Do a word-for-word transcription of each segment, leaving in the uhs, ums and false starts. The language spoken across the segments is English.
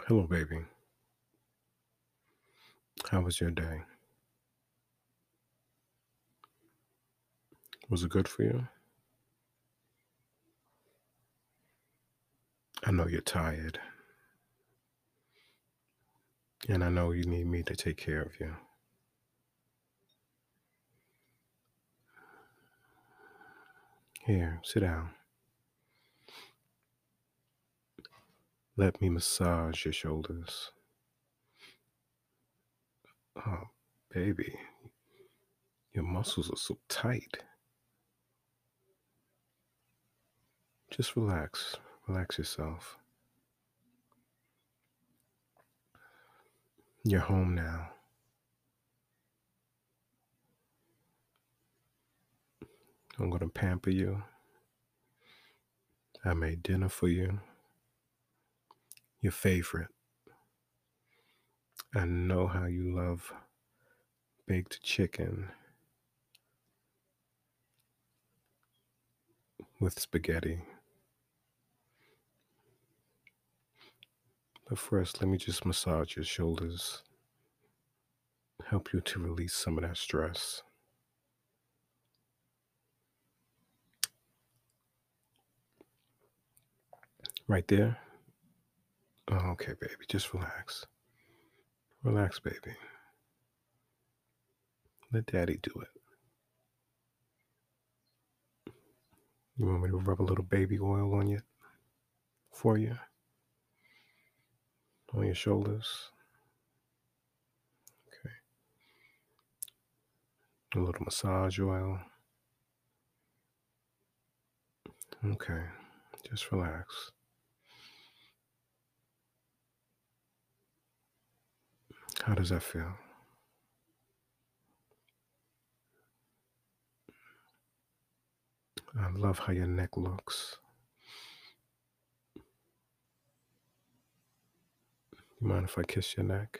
Hello, baby. How was your day? Was it good for you? I know you're tired, and I know you need me to take care of you. Here, sit down. Let me massage your shoulders. Oh, baby, your muscles are so tight. Just relax. Relax yourself. You're home now. I'm going to pamper you. I made dinner for you, your favorite. I know how you love baked chicken with spaghetti. But first, let me just massage your shoulders, help you to release some of that stress. Right there? Oh, okay, baby. Just relax. Relax, baby. Let daddy do it. You want me to rub a little baby oil on you for you? On your shoulders? Okay. A little massage oil. Okay. Just relax. How does that feel? I love how your neck looks. You mind if I kiss your neck?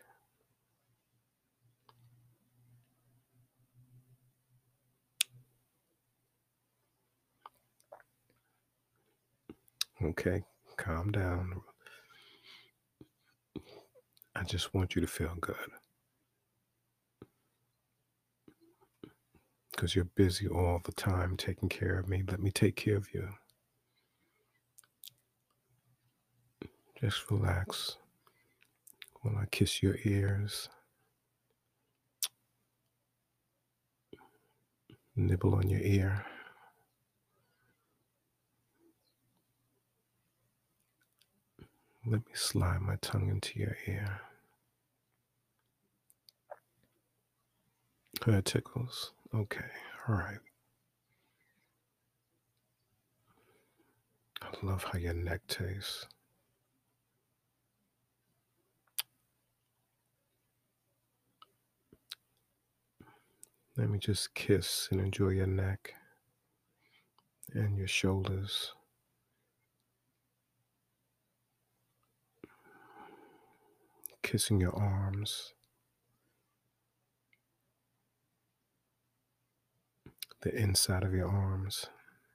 Okay. Calm down. I just want you to feel good because you're busy all the time taking care of me. Let me take care of you. Just relax while I kiss your ears, nibble on your ear. Let me slide my tongue into your ear. That tickles. Okay, all right. I love how your neck tastes. Let me just kiss and enjoy your neck and your shoulders. Kissing your arms, the inside of your arms.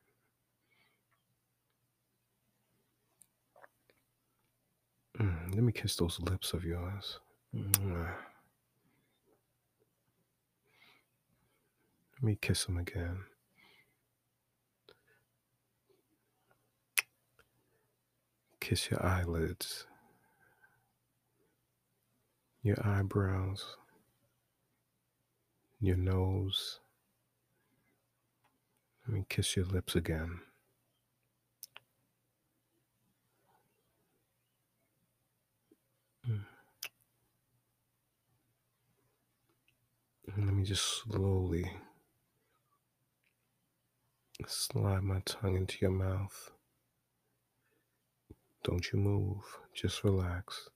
Mm, let me kiss those lips of yours. Mwah. Let me kiss them again. Kiss your eyelids, your eyebrows, your nose. Let me kiss your lips again. Mm. And let me just slowly slide my tongue into your mouth. Don't you move. Just relax.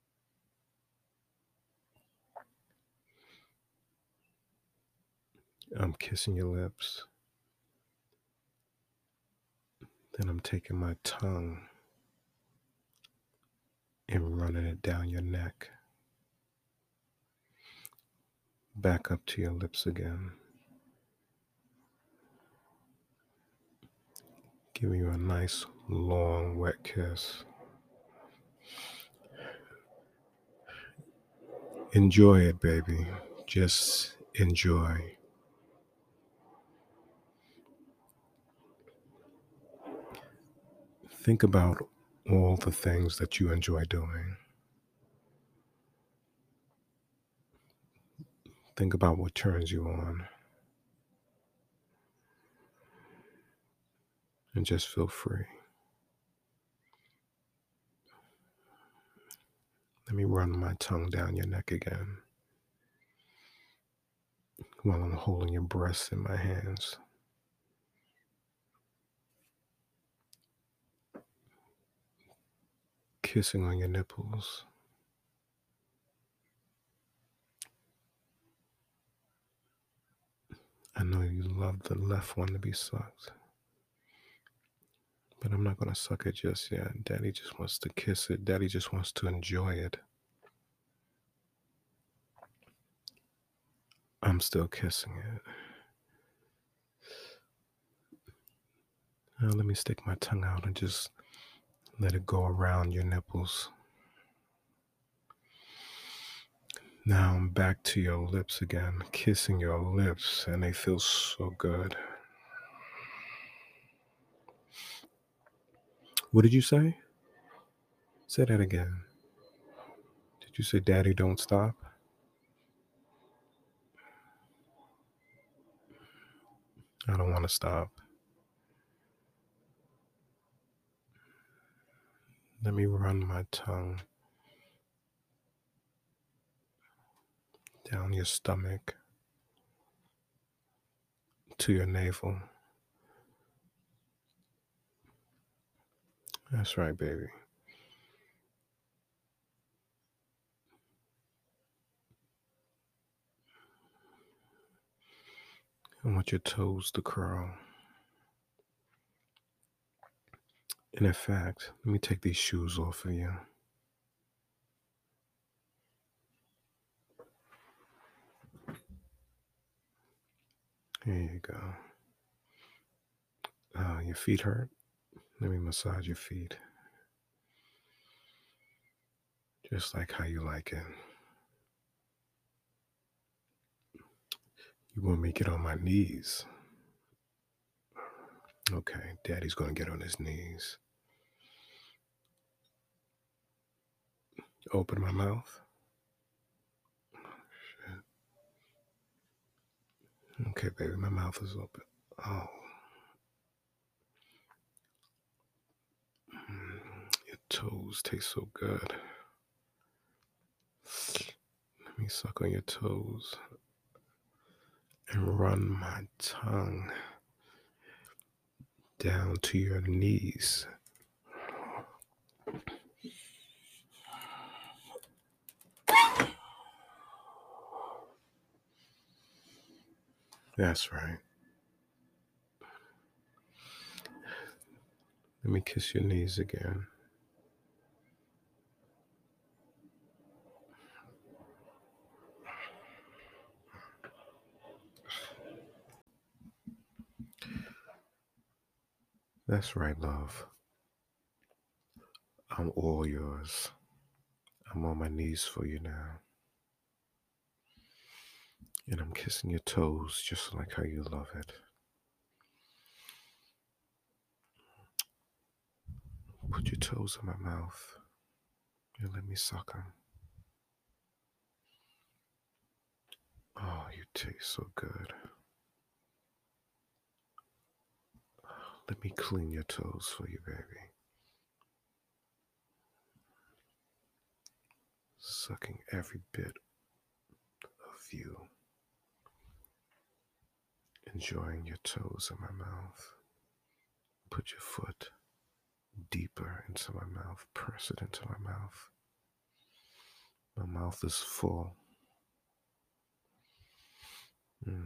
I'm kissing your lips. Then I'm taking my tongue and running it down your neck. Back up to your lips again. Giving you a nice, long, wet kiss. Enjoy it, baby. Just enjoy. Think about all the things that you enjoy doing. Think about what turns you on. And just feel free. Let me run my tongue down your neck again while I'm holding your breasts in my hands. Kissing on your nipples. I know you love the left one to be sucked, but I'm not going to suck it just yet. Daddy just wants to kiss it. Daddy just wants to enjoy it. I'm still kissing it. Now let me stick my tongue out and just let it go around your nipples. Now I'm back to your lips again, kissing your lips, and they feel so good. What did you say? Say that again. Did you say, Daddy, don't stop? I don't want to stop. Let me run my tongue down your stomach to your navel. That's right, baby. I want your toes to curl. And in fact, let me take these shoes off of you. There you go. Uh, your feet hurt? Let me massage your feet. Just like how you like it. You want me to get on my knees? Okay, Daddy's going to get on his knees. Open my mouth. Shit. Okay, baby, my mouth is open. Oh. Your toes taste so good. Let me suck on your toes and run my tongue down to your knees. That's right. Let me kiss your knees again. That's right, love. I'm all yours. I'm on my knees for you now. And I'm kissing your toes just like how you love it. Put your toes in my mouth and let me suck them. Oh, you taste so good. Let me clean your toes for you, baby. Sucking every bit of you. Enjoying your toes in my mouth. Put your foot deeper into my mouth. Press it into my mouth. My mouth is full. Mm.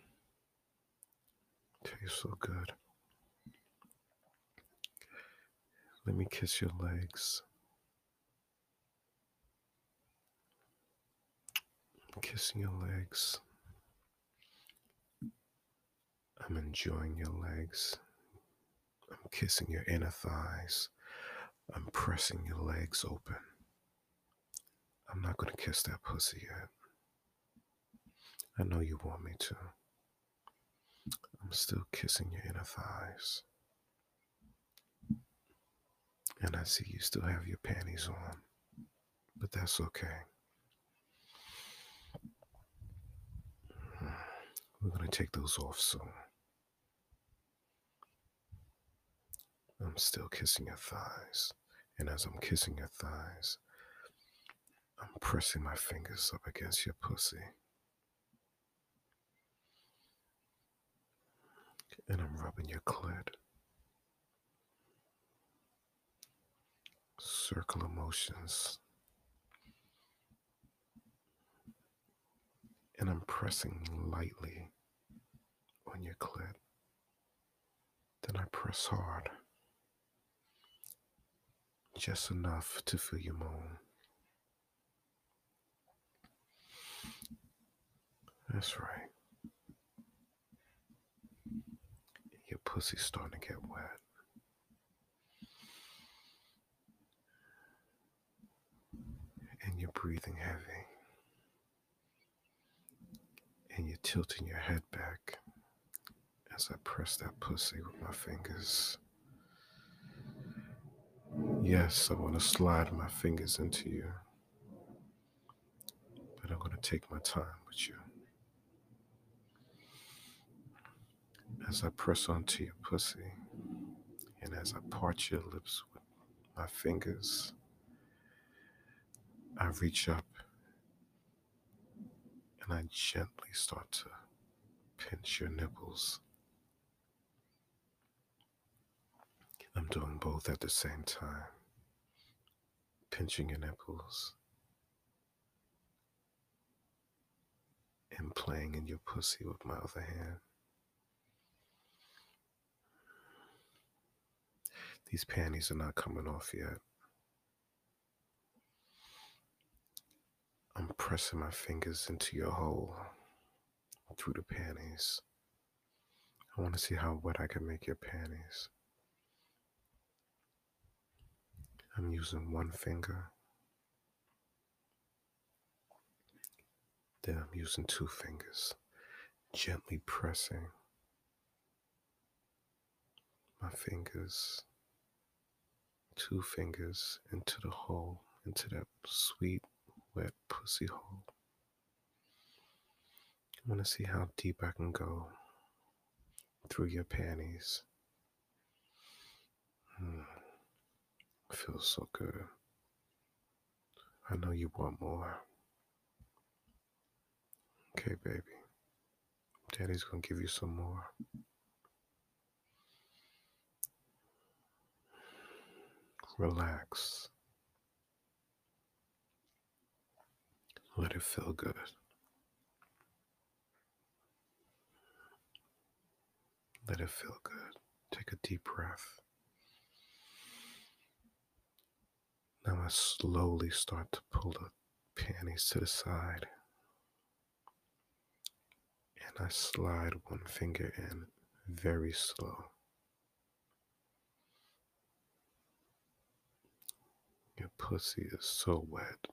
Tastes so good. Let me kiss your legs. I'm kissing your legs. I'm enjoying your legs. I'm kissing your inner thighs. I'm pressing your legs open. I'm not going to kiss that pussy yet. I know you want me to. I'm still kissing your inner thighs. And I see you still have your panties on. But that's okay. We're going to take those off soon. I'm still kissing your thighs. And as I'm kissing your thighs, I'm pressing my fingers up against your pussy. And I'm rubbing your clit. Circular motions. And I'm pressing lightly on your clit. Then I press hard. Just enough to feel you moan. That's right. Your pussy's starting to get wet. And you're breathing heavy. And you're tilting your head back as I press that pussy with my fingers. Yes, I want to slide my fingers into you. But I'm going to take my time with you. As I press onto your pussy, and as I part your lips with my fingers, I reach up and I gently start to pinch your nipples. I'm doing both at the same time. Pinching your nipples and playing in your pussy with my other hand. These panties are not coming off yet. I'm pressing my fingers into your hole through the panties. I want to see how wet I can make your panties. I'm using one finger. Then I'm using two fingers, gently pressing my fingers, two fingers into the hole, into that sweet, wet pussy hole. I want to see how deep I can go through your panties. Mm, feels so good. I know you want more. Okay, baby. Daddy's gonna give you some more. Relax. Let it feel good. Let it feel good. Take a deep breath. Now I slowly start to pull the panties to the side. And I slide one finger in very slow. Your pussy is so wet.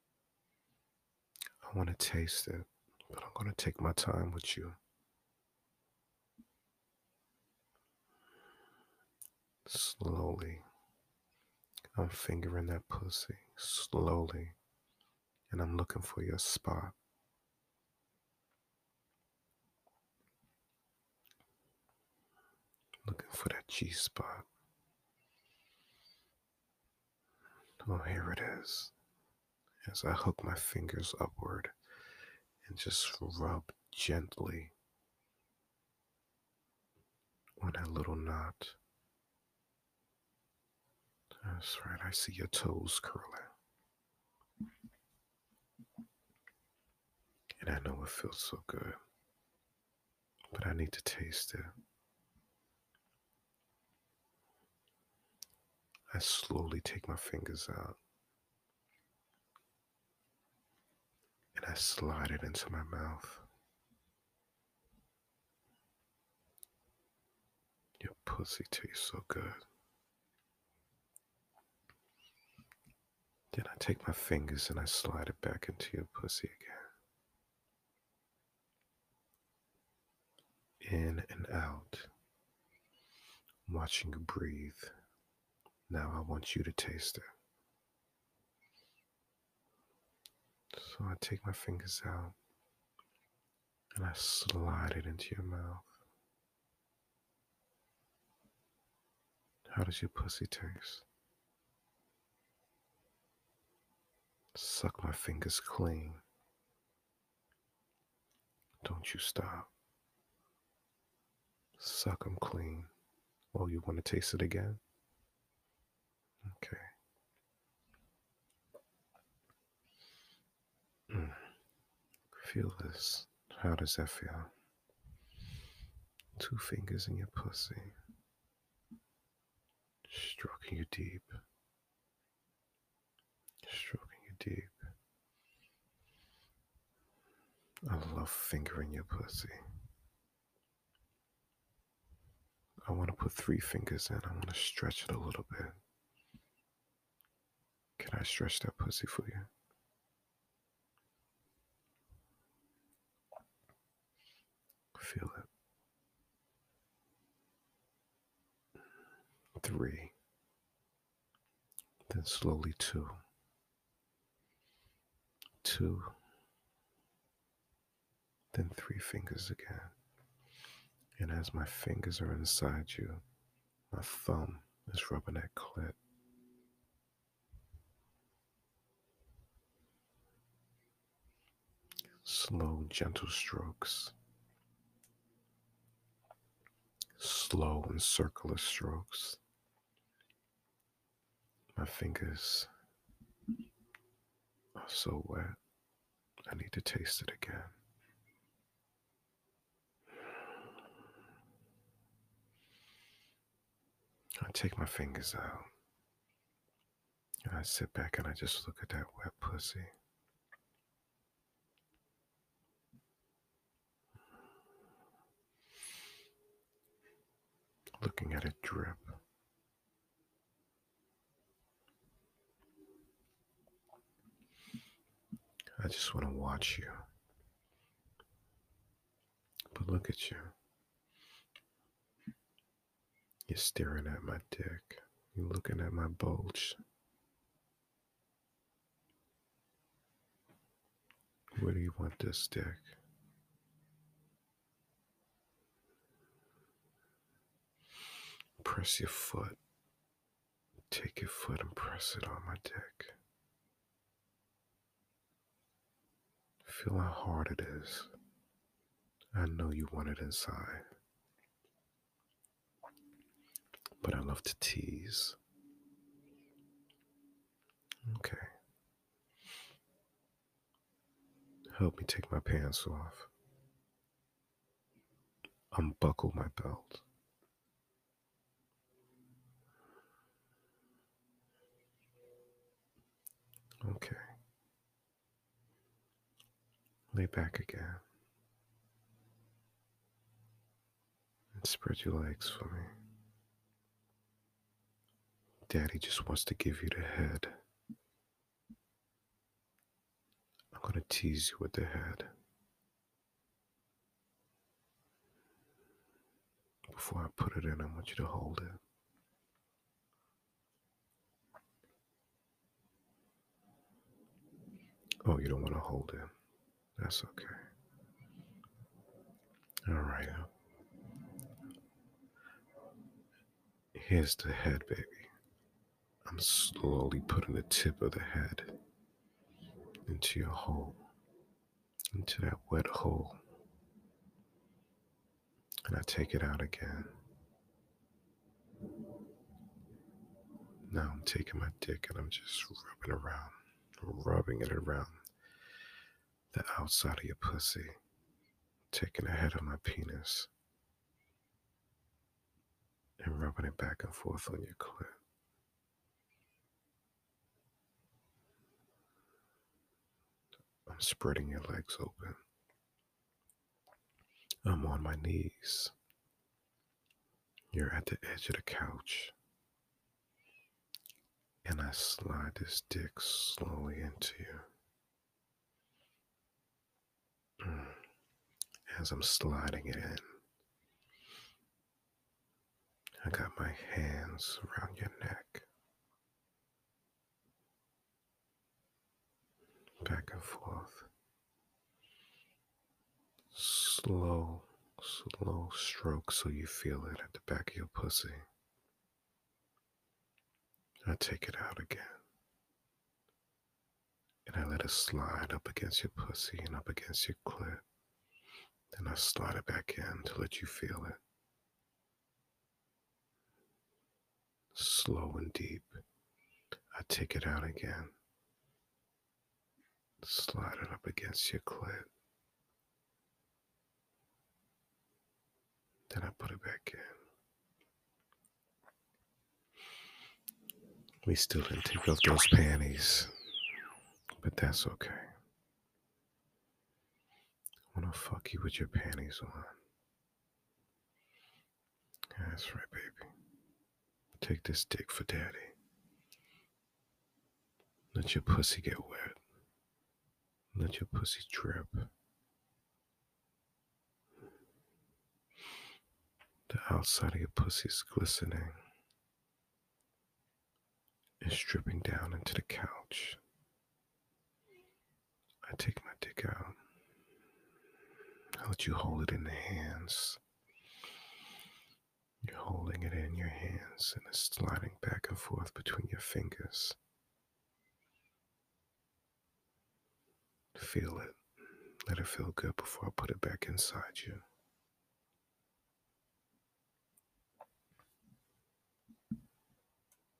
I want to taste it, but I'm going to take my time with you. Slowly, I'm fingering that pussy, slowly, and I'm looking for your spot. Looking for that G spot. Oh, here it is. As I hook my fingers upward and just rub gently on that little knot. That's right, I see your toes curling. And I know it feels so good, but I need to taste it. I slowly take my fingers out and I slide it into my mouth. Your pussy tastes so good. Then I take my fingers and I slide it back into your pussy again. In and out. I'm watching you breathe. Now I want you to taste it. So I take my fingers out and I slide it into your mouth. How does your pussy taste? Suck my fingers clean. Don't you stop. Suck them clean. Oh, you want to taste it again? Okay. Mm. Feel this. How does that feel? Two fingers in your pussy. Stroking you deep. Stroking you deep. I love fingering your pussy. I want to put three fingers in. I want to stretch it a little bit. Can I stretch that pussy for you? Feel it. Three. Then slowly two. Two. Then three fingers again. And as my fingers are inside you, my thumb is rubbing that clit. Slow, gentle strokes. Slow and circular strokes. My fingers are so wet. I need to taste it again. I take my fingers out. And I sit back and I just look at that wet pussy. Looking at it drip. I just want to watch you. But look at you. You're staring at my dick. You're looking at my bulge. Where do you want this dick? Press your foot. Take your foot and press it on my dick. Feel how hard it is. I know you want it inside. But I love to tease. Okay. Help me take my pants off. Unbuckle my belt. Okay. Lay back again. And spread your legs for me. Daddy just wants to give you the head. I'm going to tease you with the head. Before I put it in, I want you to hold it. Oh, you don't want to hold it. That's okay. All right. Here's the head, baby. I'm slowly putting the tip of the head into your hole, into that wet hole. And I take it out again. Now I'm taking my dick and I'm just rubbing around, rubbing it around the outside of your pussy, taking the head of my penis and rubbing it back and forth on your clit. I'm spreading your legs open. I'm on my knees. You're at the edge of the couch. And I I slide this dick slowly into you. As I'm sliding it in, I got my hands around your neck, back and forth. Slow, slow stroke so you feel it at the back of your pussy. I take it out again. And I let it slide up against your pussy and up against your clit. Then I slide it back in to let you feel it. Slow and deep. I take it out again. Slide it up against your clit. Then I put it back in. We still didn't take off those panties, but that's okay. I wanna fuck you with your panties on. That's right, baby. Take this dick for daddy. Let your pussy get wet. Let your pussy drip. The outside of your pussy is glistening. It's dripping down into the couch. I take my dick out. I let you hold it in the hands. You're holding it in your hands and it's sliding back and forth between your fingers. Feel it. Let it feel good before I put it back inside you.